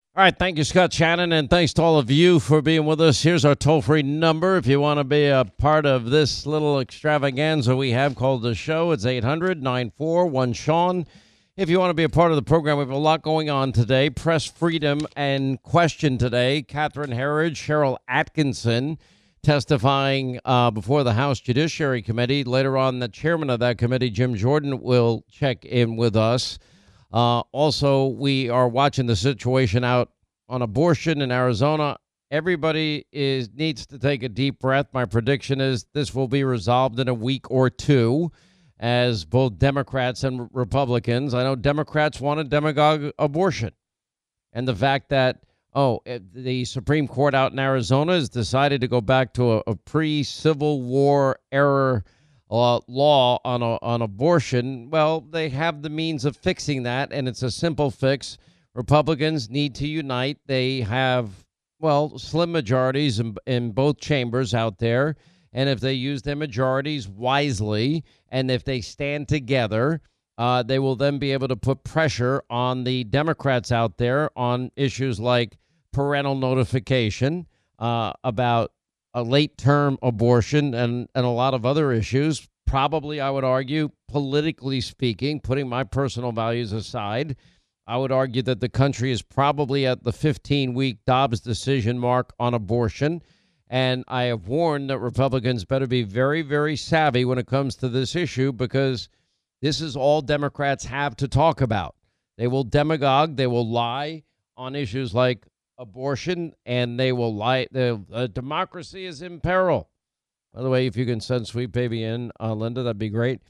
All right, thank you, Scott Shannon, and thanks to all of you for being with us. Here's our toll-free number if you want to be a part of this little extravaganza we have called the show. It's 800-941-SEAN. If you want to be a part of the program, we have a lot going on today. Press freedom and question today. Catherine Herridge, Cheryl Atkinson testifying before the House Judiciary Committee. Later on, the chairman of that committee, Jim Jordan, will check in with us. Also, we are watching the situation out on abortion in Arizona. Everybody needs to take a deep breath. My prediction is this will be resolved in a week or two, as both Democrats and Republicans. I know Democrats want a demagogue abortion. And the fact that, the Supreme Court out in Arizona has decided to go back to a pre-Civil War era law on abortion, well, they have the means of fixing that, and it's a simple fix. Republicans need to unite. They have, slim majorities in both chambers out there, and if they use their majorities wisely, and if they stand together, they will then be able to put pressure on the Democrats out there on issues like parental notification, about a late-term abortion, and a lot of other issues. Probably, I would argue, politically speaking, putting my personal values aside, I would argue that the country is probably at the 15-week Dobbs decision mark on abortion. And I have warned that Republicans better be very, very savvy when it comes to this issue, because this is all Democrats have to talk about. They will demagogue, they will lie on issues like abortion, and they will lie. Democracy is in peril. By the way, if you can send Sweet Baby in, Linda, that'd be great.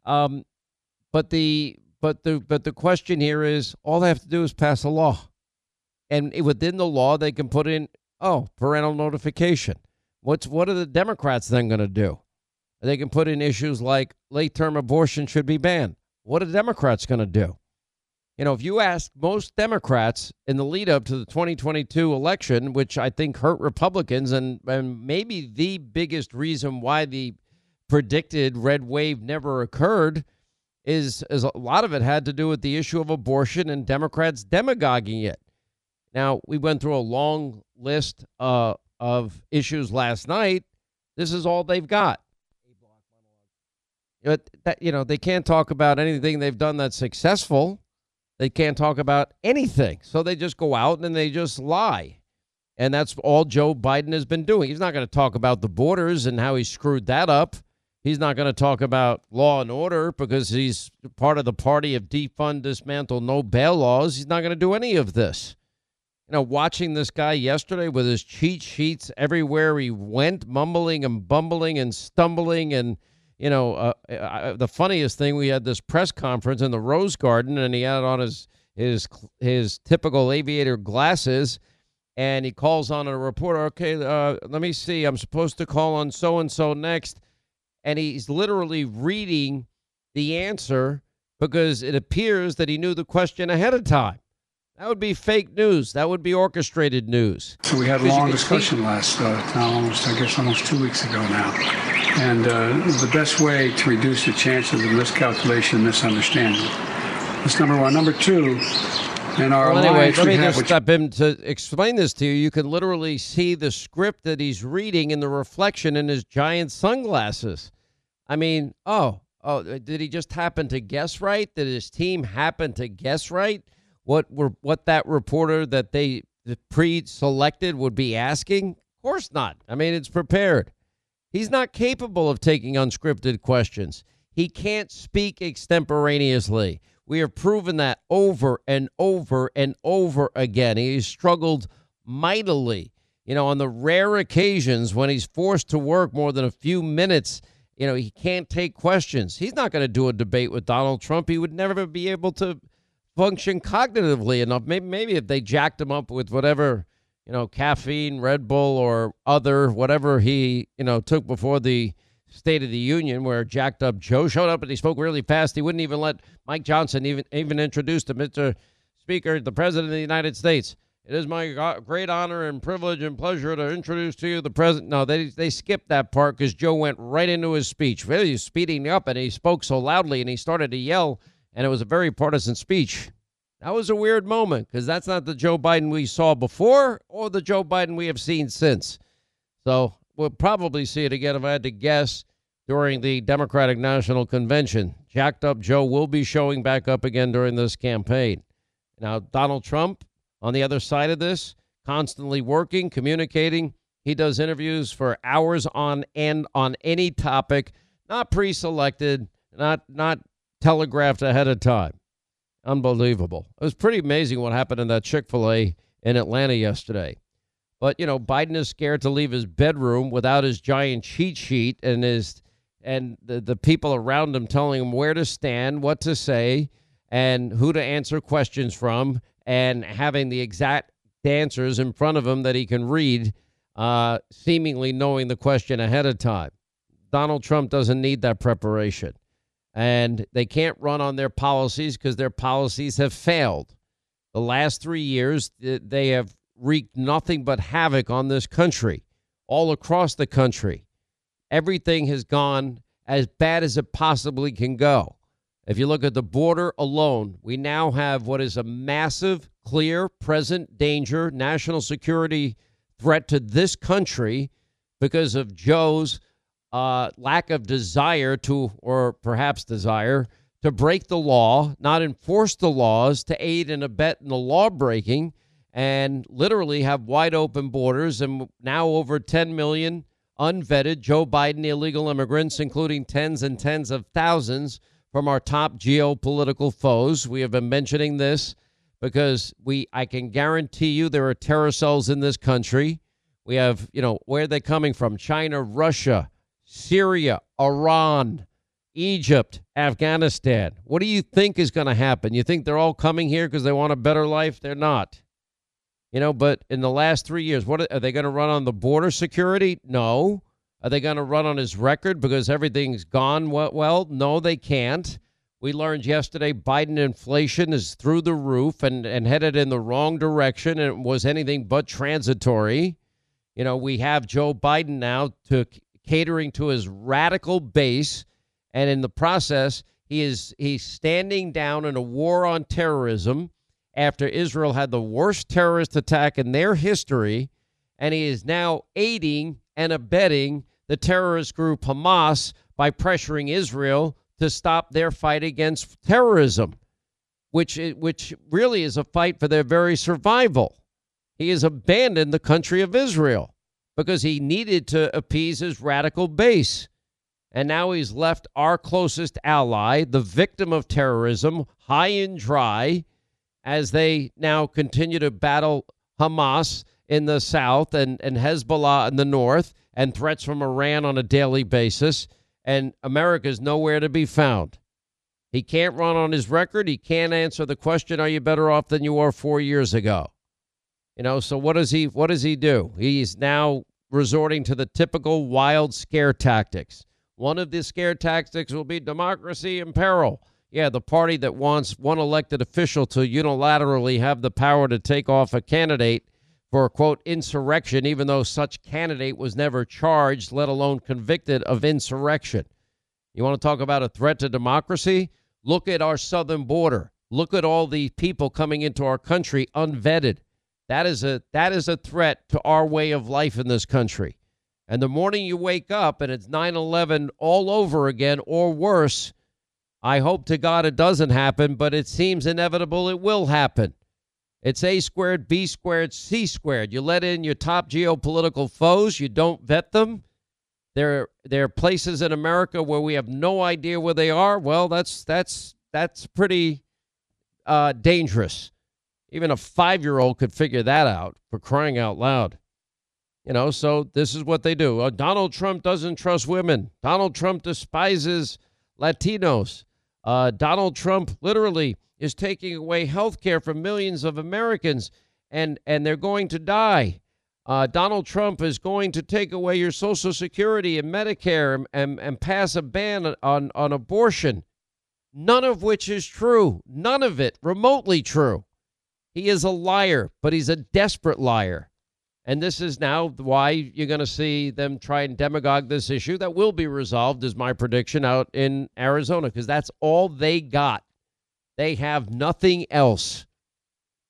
But the question here is, all they have to do is pass a law, and within the law they can put in parental notification. What are the Democrats then going to do? They can put in issues like late-term abortion should be banned. What are Democrats going to do? If you ask most Democrats in the lead up to the 2022 election, which I think hurt Republicans, and maybe the biggest reason why the predicted red wave never occurred is a lot of it had to do with the issue of abortion and Democrats demagoguing it. Now, we went through a long list of issues last night. This is all they've got. They can't talk about anything they've done that's successful. They can't talk about anything. So they just go out and they just lie. And that's all Joe Biden has been doing. He's not going to talk about the borders and how he screwed that up. He's not going to talk about law and order because he's part of the party of defund, dismantle, no bail laws. He's not going to do any of this. Watching this guy yesterday with his cheat sheets everywhere he went, mumbling and bumbling and stumbling, and the funniest thing, we had this press conference in the Rose Garden, and he had on his typical aviator glasses, and he calls on a reporter. Okay, let me see. I'm supposed to call on so-and-so next. And he's literally reading the answer because it appears that he knew the question ahead of time. That would be fake news. That would be orchestrated news. So we had a long discussion almost 2 weeks ago now. And the best way to reduce the chance of the miscalculation and misunderstanding. That's number one. Number two, in our alliance, let me just step in to explain this to you. You can literally see the script that he's reading in the reflection in his giant sunglasses. I mean, did he just happen to guess right? Did his team happen to guess right? What that reporter that they pre-selected would be asking? Of course not. I mean, it's prepared. He's not capable of taking unscripted questions. He can't speak extemporaneously. We have proven that over and over and over again. He's struggled mightily, on the rare occasions when he's forced to work more than a few minutes. He can't take questions. He's not going to do a debate with Donald Trump. He would never be able to function cognitively enough. Maybe if they jacked him up with whatever, caffeine, Red Bull, or whatever he, took before the State of the Union, where jacked up Joe showed up and he spoke really fast. He wouldn't even let Mike Johnson even introduce to Mr. Speaker, the President of the United States. It is my great honor and privilege and pleasure to introduce to you the president. No, they skipped that part because Joe went right into his speech. Really, he was speeding up, and he spoke so loudly, and he started to yell, and it was a very partisan speech. That was a weird moment because that's not the Joe Biden we saw before or the Joe Biden we have seen since. So we'll probably see it again if I had to guess during the Democratic National Convention. Jacked up Joe will be showing back up again during this campaign. Now, Donald Trump, on the other side of this, constantly working, communicating. He does interviews for hours on end on any topic, not pre-selected, not telegraphed ahead of time. Unbelievable. It was pretty amazing what happened in that Chick-fil-A in Atlanta yesterday. But, you know, Biden is scared to leave his bedroom without his giant cheat sheet and the people around him telling him where to stand, what to say, and who to answer questions from, and having the exact answers in front of him that he can read, seemingly knowing the question ahead of time. Donald Trump doesn't need that preparation. And they can't run on their policies because their policies have failed. The last 3 years, they have wreaked nothing but havoc on this country, all across the country. Everything has gone as bad as it possibly can go. If you look at the border alone, we now have what is a massive, clear, present danger, national security threat to this country because of Joe's lack of desire to, or perhaps desire, to break the law, not enforce the laws, to aid and abet in the law breaking, and literally have wide open borders, and now over 10 million unvetted Joe Biden illegal immigrants, including tens and tens of thousands from our top geopolitical foes. We have been mentioning this because I can guarantee you there are terror cells in this country. We have, where are they coming from? China, Russia, Syria, Iran, Egypt, Afghanistan. What do you think is going to happen? You think they're all coming here because they want a better life? They're not. But in the last 3 years, what are they going to run on the border security? No. Are they going to run on his record because everything's gone well? No, they can't. We learned yesterday Biden inflation is through the roof and headed in the wrong direction, and it was anything but transitory. We have Joe Biden now catering to his radical base, and in the process, he's standing down in a war on terrorism after Israel had the worst terrorist attack in their history, and he is now aiding and abetting the terrorist group Hamas by pressuring Israel to stop their fight against terrorism, which really is a fight for their very survival. He has abandoned the country of Israel because he needed to appease his radical base. And now he's left our closest ally, the victim of terrorism, high and dry, as they now continue to battle Hamas in the south and Hezbollah in the north and threats from Iran on a daily basis. And America's nowhere to be found. He can't run on his record. He can't answer the question, are you better off than you were 4 years ago? So what does he do? He's now resorting to the typical wild scare tactics. One of the scare tactics will be democracy in peril. Yeah, the party that wants one elected official to unilaterally have the power to take off a candidate for, quote, insurrection, even though such candidate was never charged, let alone convicted of insurrection. You want to talk about a threat to democracy? Look at our southern border. Look at all the people coming into our country unvetted. That is a threat to our way of life in this country. And the morning you wake up and it's 9/11 all over again or worse, I hope to God it doesn't happen, but it seems inevitable it will happen. It's A squared, B squared, C squared. You let in your top geopolitical foes. You don't vet them. There are places in America where we have no idea where they are. Well, that's pretty dangerous. Even a 5-year-old could figure that out, for crying out loud. So this is what they do. Donald Trump doesn't trust women. Donald Trump despises Latinos. Donald Trump literally is taking away health care from millions of Americans, and they're going to die. Donald Trump is going to take away your Social Security and Medicare and pass a ban on abortion, none of which is true. None of it remotely true. He is a liar, but he's a desperate liar. And this is now why you're going to see them try and demagogue this issue that will be resolved, is my prediction, out in Arizona, because that's all they got. They have nothing else.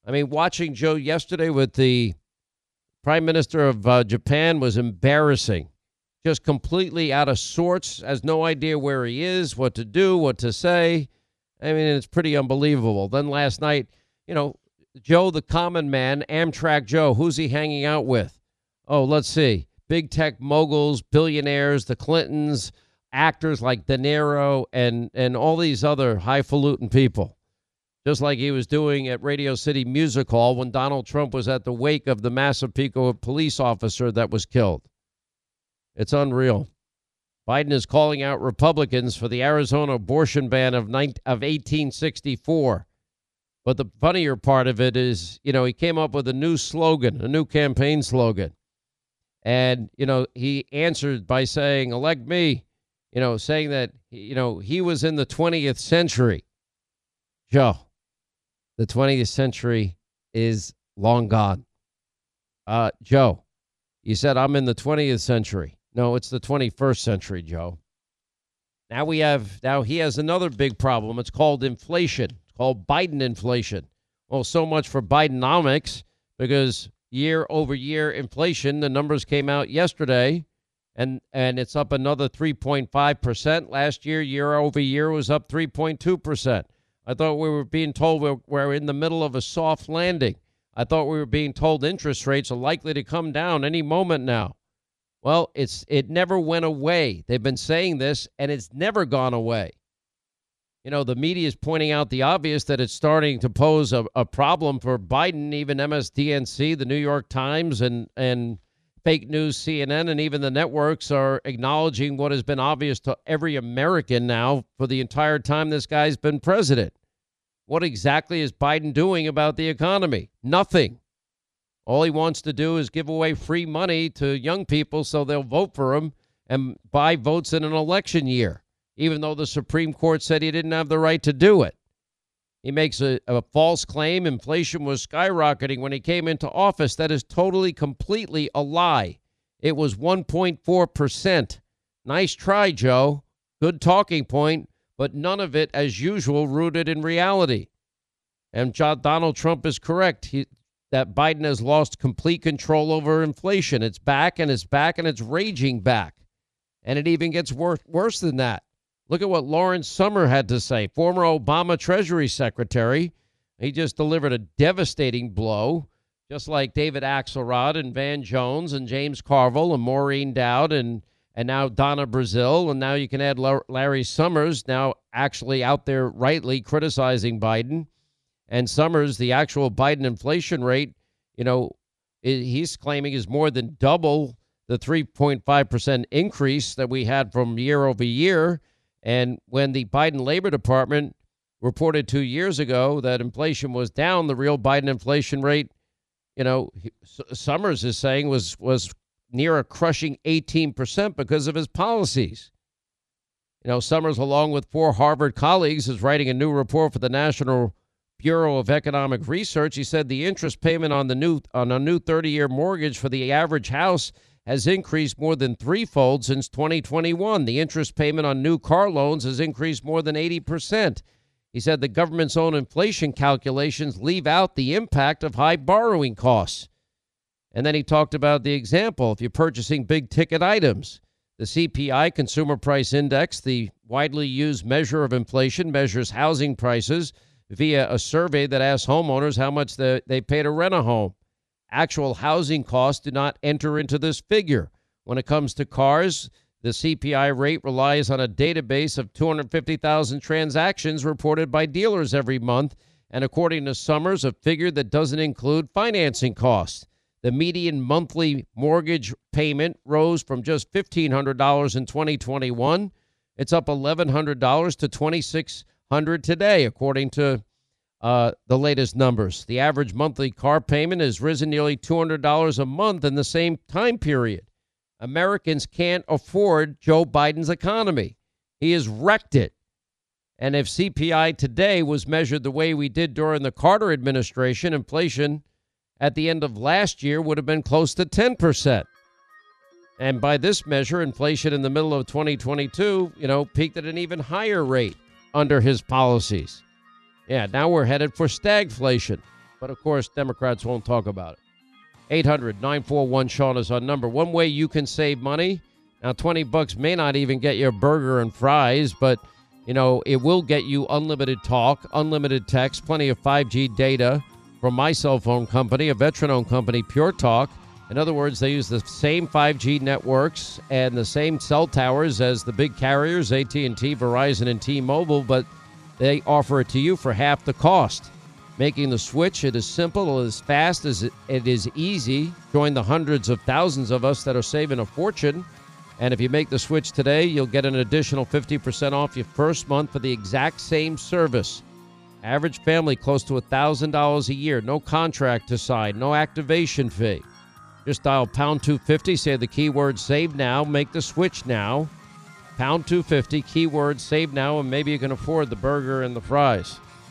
I mean, watching Joe yesterday with the Prime Minister of Japan was embarrassing. Just completely out of sorts, has no idea where he is, what to do, what to say. I mean, it's pretty unbelievable. Then last night, Joe, the common man, Amtrak Joe, who's he hanging out with? Oh, let's see. Big tech moguls, billionaires, the Clintons, actors like De Niro, and all these other highfalutin people. Just like he was doing at Radio City Music Hall when Donald Trump was at the wake of the Massapequa police officer that was killed. It's unreal. Biden is calling out Republicans for the Arizona abortion ban of 1864. But the funnier part of it is, he came up with a new slogan, a new campaign slogan. And, he answered by saying, elect me, saying that, he was in the 20th century. Joe, the 20th century is long gone. Joe, you said I'm in the 20th century. No, it's the 21st century, Joe. Now he has another big problem. It's called inflation. It's called Biden inflation. Well, so much for Bidenomics, because year over year inflation, the numbers came out yesterday, and it's up another 3.5%. Last year over year, was up 3.2%. I thought we were being told we're in the middle of a soft landing. I thought we were being told interest rates are likely to come down any moment now. Well, it never went away. They've been saying this, and it's never gone away. The media is pointing out the obvious, that it's starting to pose a problem for Biden. Even MSDNC, the New York Times, and fake news CNN, and even the networks are acknowledging what has been obvious to every American now for the entire time this guy's been president. What exactly is Biden doing about the economy? Nothing. All he wants to do is give away free money to young people so they'll vote for him and buy votes in an election year, even though the Supreme Court said he didn't have the right to do it. He makes a false claim inflation was skyrocketing when he came into office. That is totally, completely a lie. It was 1.4%. Nice try, Joe. Good talking point, but none of it, as usual, rooted in reality. And Donald Trump is correct. That Biden has lost complete control over inflation. It's back, and it's back, and it's raging back. And it even gets worse than that. Look at what Lawrence Summers had to say, former Obama Treasury Secretary. He just delivered a devastating blow, just like David Axelrod and Van Jones and James Carville and Maureen Dowd and now Donna Brazile. And now you can add Larry Summers, now actually out there rightly criticizing Biden. And Summers, the actual Biden inflation rate, he's claiming is more than double the 3.5% increase that we had from year over year. And when the Biden Labor Department reported 2 years ago that inflation was down, the real Biden inflation rate, Summers is saying was near a crushing 18% because of his policies. Summers, along with 4 Harvard colleagues, is writing a new report for the National Bureau of Economic Research. He said the interest payment on a new 30-year mortgage for the average house has increased more than threefold since 2021. The interest payment on new car loans has increased more than 80%. He said the government's own inflation calculations leave out the impact of high borrowing costs. And then he talked about the example, if you're purchasing big ticket items, the CPI, Consumer Price Index, the widely used measure of inflation, measures housing prices via a survey that asks homeowners how much they pay to rent a home. Actual housing costs do not enter into this figure. When it comes to cars, the CPI rate relies on a database of 250,000 transactions reported by dealers every month, and according to Summers, a figure that doesn't include financing costs. The median monthly mortgage payment rose from just $1,500 in 2021. It's up $1,100 to $2,600 today, according to the latest numbers. The average monthly car payment has risen nearly $200 a month in the same time period. Americans can't afford Joe Biden's economy. He has wrecked it. And if CPI today was measured the way we did during the Carter administration, inflation at the end of last year would have been close to 10%. And by this measure, inflation in the middle of 2022, peaked at an even higher rate under his policies. Yeah, now we're headed for stagflation. But, of course, Democrats won't talk about it. 800-941-SEAN is our number. One way you can save money, now $20 may not even get you a burger and fries, but, you know, it will get you unlimited talk, unlimited text, plenty of 5G data from my cell phone company, a veteran-owned company, Pure Talk. In other words, they use the same 5G networks and the same cell towers as the big carriers, AT&T, Verizon, and T-Mobile, but they offer it to you for half the cost. Making the switch, it is simple, it is fast, it is easy. Join the hundreds of thousands of us that are saving a fortune. And if you make the switch today, you'll get an additional 50% off your first month for the exact same service. Average family close to $1,000 a year. No contract to sign, no activation fee. Just dial pound 250, say the keyword save now, make the switch now. Pound 250, keyword save now, and maybe you can afford the burger and the fries.